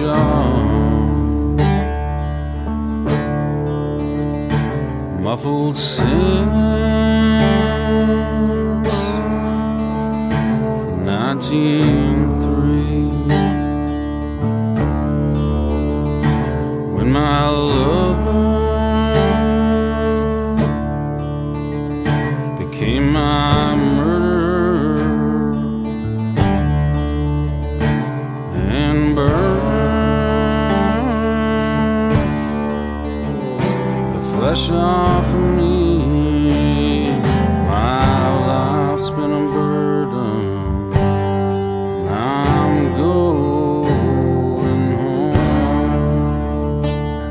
ocean, muffled since 1903, when my lover became my murderer and burned the flesh off of me. My life's been a burden. I'm going home.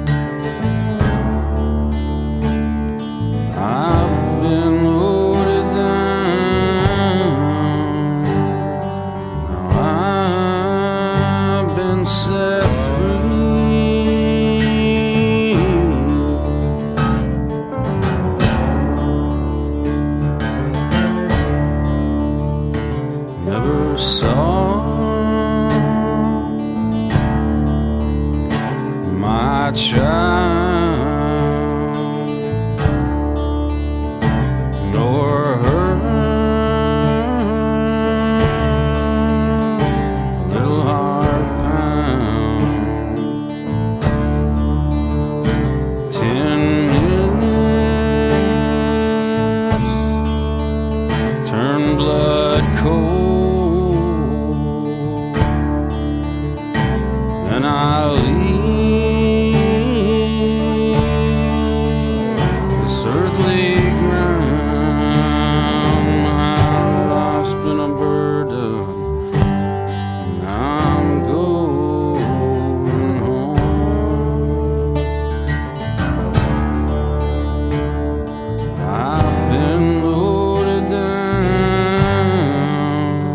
I've been loaded down. Now I've been set free. Never saw my child, nor her little heart pound. 10 minutes turn blood cold, and I leave this earthly ground. My life's been a burden, and I'm going home. I've been loaded down.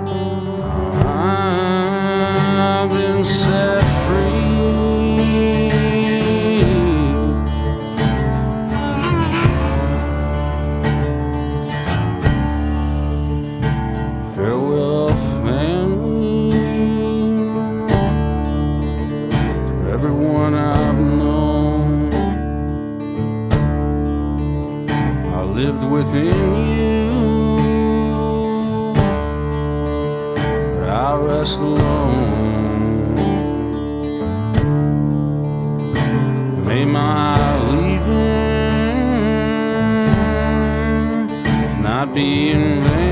I've been set free. Farewell, family, to everyone I've known. I lived within you, but I rest alone. May my leaving not be in vain.